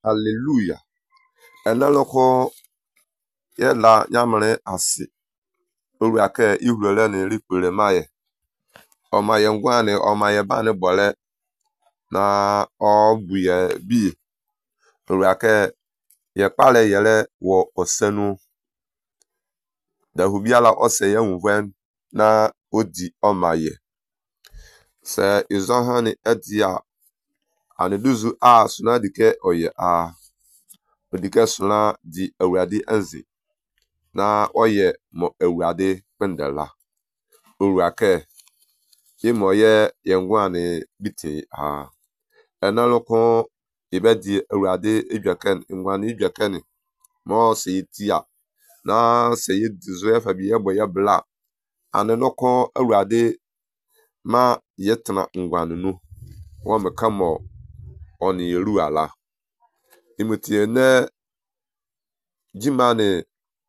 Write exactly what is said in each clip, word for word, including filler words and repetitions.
Hallelujah. Eneloko ye la nyamre asi. Oru ake ihurele ni rikpere maye. Omaye ngwane omaye bani bole na obuye bi. Oru ake ye pale yele wo osenu. Da hubiala ose ye unwen na odi omaye. Se izohani edia aneduzu a suna dike oye a odike suna di ewadi enzi na oye mo ewade pendela oru ake imo ye yengwane biti a enaloko ibedi ewade ejweken ngwane ejweken mo se tia na se yedizo efa bi yebo ye bla anenoko ewade ma yetna ngwane nu wo mekamo oni yeru ala imutie ne jimane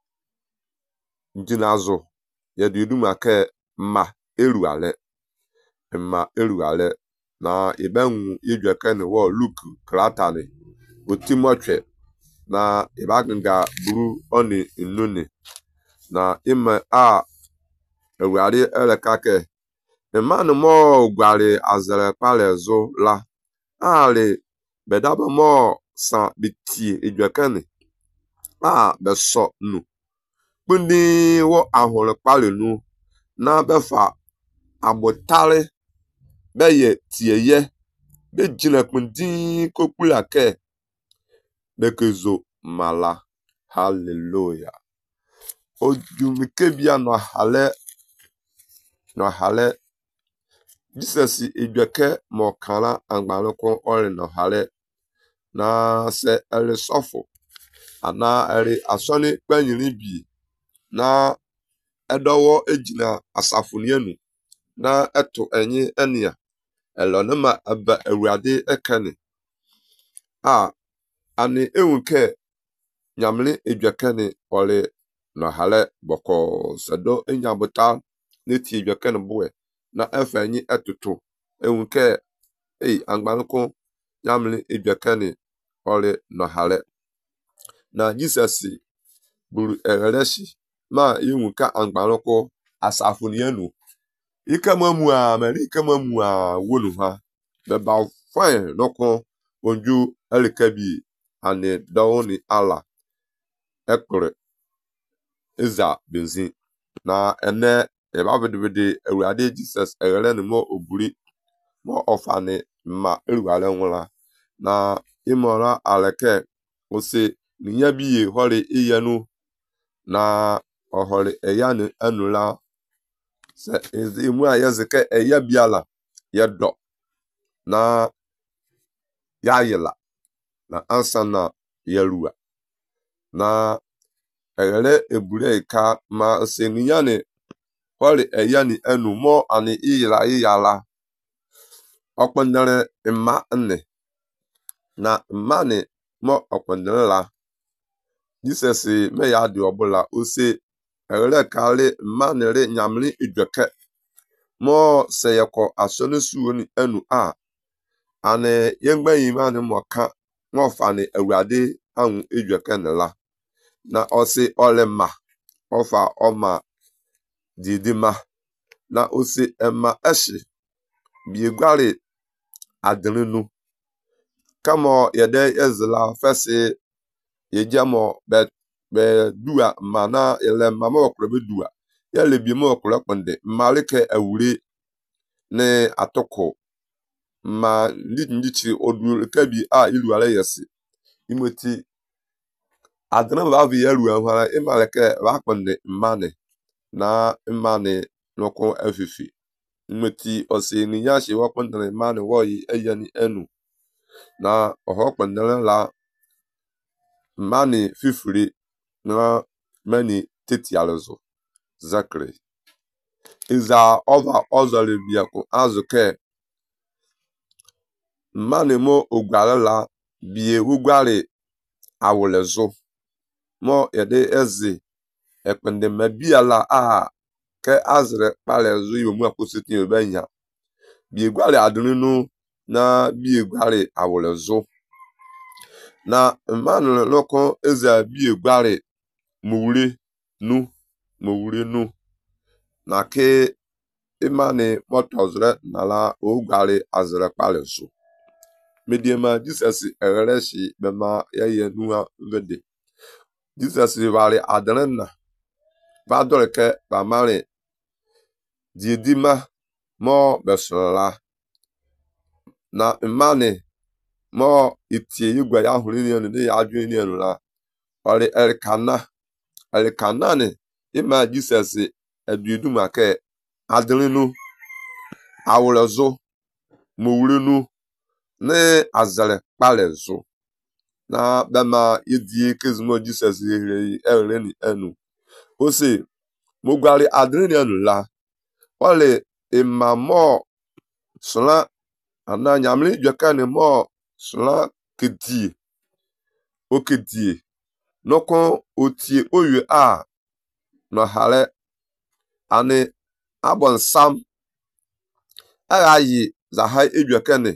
njinazo yedudu make ma eru ale ma eru ale na ibenwu ijweken wo look kratani otimotwe na ibaganga buru oni inuni na ime a ewari elekake emanu mo gware azere pale zo la ale bedaba mo san biti ijweken a beso nu kuni wo ahore pale nu na befa abotale beye tieye be jina kundi kokula ke bekezo mala. Hallelujah. Ojumike bia no hale no hale Jesus ijweke mo kala angbaloko ore no hale na se ele sofo ana ere asoni panyini bi na edowo ejina asafunienu na eto enyi enia elonema aba ewade ekane a ani ewuke nyamle ejwekene ole no hale boko sedo enyabota neti ejwekene boe na efa enyi etutu ewuke ei angbanko nyamle ejwekene ole no hale na Jesus buru erereshi ma ewuka angbanko asafunienu ikamamu a meri ikamamu a wonu ha beba fine noko onju elekabi ane dawoni ala ekore iza benzin na ene ebabedebede ewade Jesus erere ni mo oburi mo ofane ma eruale nwula na imora aleke ose ninyabiye hore iyenu na ohore eyanu anula se imu ayezeke eyabiala yedo na yayela na ansana yerua na egere ebure ka ma seninyane hore eyani enu mo ani iyila iyala okpondere imma nne na mmane mo okpondere la Jesus me ya di obula ose egere kale manere nyamli ijweke mo seyeko asone suoni enu a ane yengba yimane moka mo fane ewade anwu ijweke la na osi olema ofa oma didima na osi ema eshi biegware adrenu kamo yede ezla fese yejamo be be dua mana ele mama okro be dua yele bi mo okro kponde malike awure ne atoko ma ndichi odu kabi a ilu ala yesi imoti adana ba vi yaru anwara imaleke ba kponde mane na mane noko afifi imoti osi ni yashi wa kponde mane wo yi eyani enu na oho kponde la mani fifuri na mani teti alozo zakre iza over ozole biako azuke mani mo ogware la bie ugware awulezo mo yede ezi ekpende mabiala a ke azre palezo yomu apositi obenya bie gware adunu na bie gware awulezo na mmanụ loko eze bi gbare mowure nu mowure nu na ke imani motozre nala o gbare azre pale so mediema Jesus erereshi bema yeye nuwa vede Jesus vale adrenna va dolke ba mare diedima mo besola na mani mo itie igwe ya hụrụ ni enu ni ya aju ni enu la ori elkana elkana ni ima Jesus eduedu make adrinu awulezo mowurinu ne azale palezo na bema yedie kezmo Jesus yere ere ni enu ose mo gwari adrinu enu la ole imamo sla ana nyamli jekane mo sla kedi okedie noko otie oye a no hale ani abon sam ayayi zahai ejekane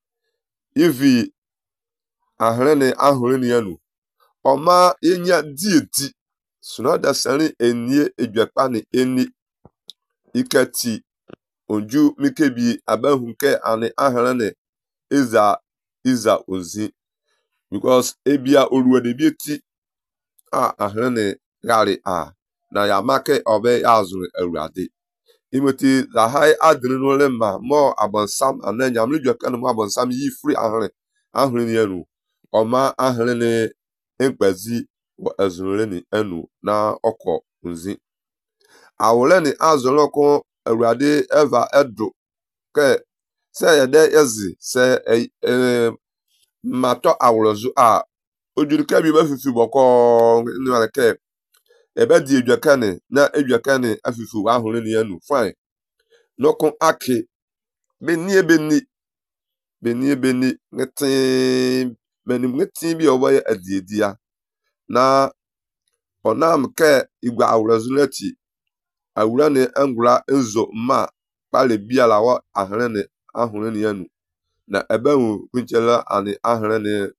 ivi ahrene ahureni anu oma enya dieti suna da sari enie ejekane eni ikati onju mikebi abahunke ani ahrene iza iza ozi because ebia oruwede bieti a ahrene gari a na ya make obe azuru ewrade imoti zahai adrinu le ma mo abonsam ananya mli jokane mo abonsam yi free ahre ahre ni enu oma ahre ni enkpazi wo azuru ni enu na oko nzi awole ni azuru ko ewrade eva edu ke se yede ezi se e mato awolozu a ojuru ke bi bafifi boko ni wale ke ebe di ejekane na ejekane afifi wa ahre ni enu fine nokon ake beni beni beni beni ngetin benim ngetin bi oboye adiedia na onam ke igwa awrazulati awura ne angura enzo ma pale biala wa ahre ne ahre ne anu na ebe hu kunchela ani ahre ne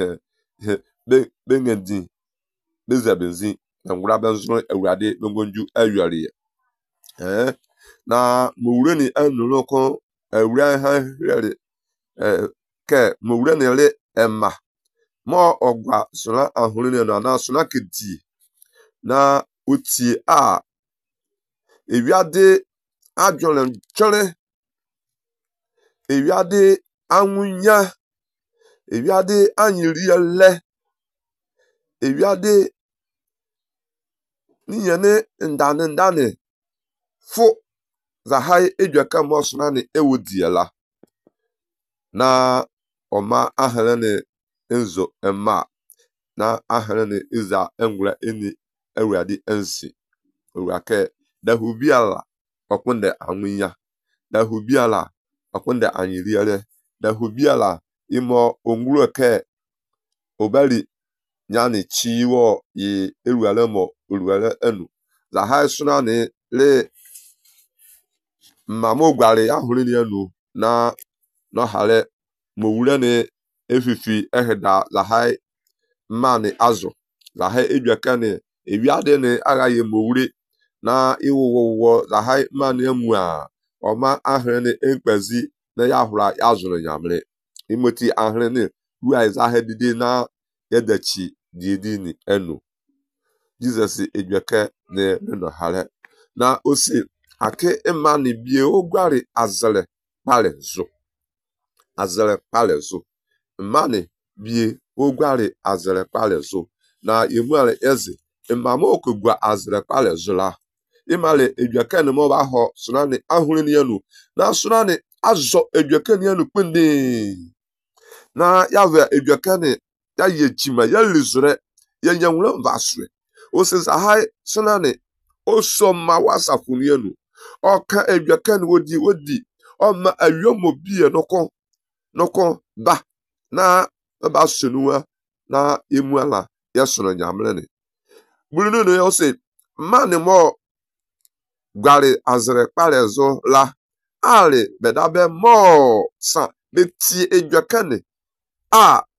be bengedi bezabenzi angura benzo awrade bengonju ayori eh na mowure ni anu loko ewura ha hwere eh ke mowure ni le ema mo ogwa sona ahuru ni anu na sona kedi na uti a ewiade ajolen chore ewiade anwunya ewiade anyiriele ewiade niyene ndane ndane fu zahai ejweka mo sona ni ewodiela na oma ahrene enzo ema na ahrene iza engura eni ewradi ensi owake da hubiala okunde anwinya da hubiala okunde anyiriele da hubiala imo onguro ke obali nyani chiwo yi eruale mo eruale enu zahai sona ni le mamo gware ahuru ni enu na no hale mowure ni efifi eheda zahai mani azu zahai ejwekane ewiade ni agaye mowure na iwowo zahai mani emu a oma ahre ni enkpazi na ya hura ya zuru nyamre imoti ahre ni ruai zahai dide na yedachi didi ni enu Jesus ejweke ne no hale na osi ake imani bie ogware azele pale zo azele palezo mani bie ogware azele palezo na imuale eze imamo okugwa azele palezo la imale ejwekene mo ba ho sunani ahuru ni enu na sunani azo ejwekene enu pindi na yave ejwekene ya yechima ya lizure ya nyanwule vaswe osiza hai sunani osoma wasafuni enu oka ejwekene wodi wodi oma ayomo bie noko noko ba na ba sunuwa na emuala yesoro nyamle ni bulunu no yose mani mo gware azre palezo la ale bedabe mo sa beti ejwekane a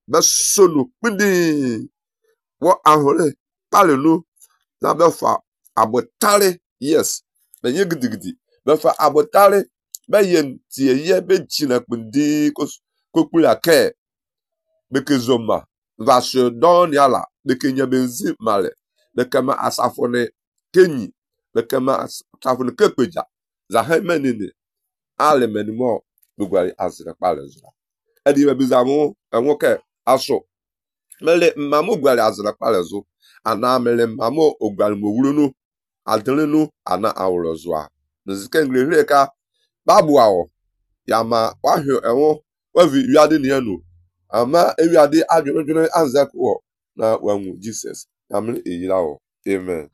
besonu pindi wo ahore palenu na befa abotare yes benye gidigidi befa abotare beyen tie ye bejina pindi kokula ke bekezoma vashe don yala bekenya benzi male bekema asafone kenyi bekema asafone kepeja za hemenene ale menimo bugwari azira palezra edi bebizamu enwoke aso mele mamu gwari azira palezo ana mele mamu ogwari mowurunu adrenu ana awrozwa nzike ngre ka babu awo yama wahyo enwo wavi yade ne anu ama ewiade adwedwene anzakwo na wanwu Jesus amle eyirawo amen.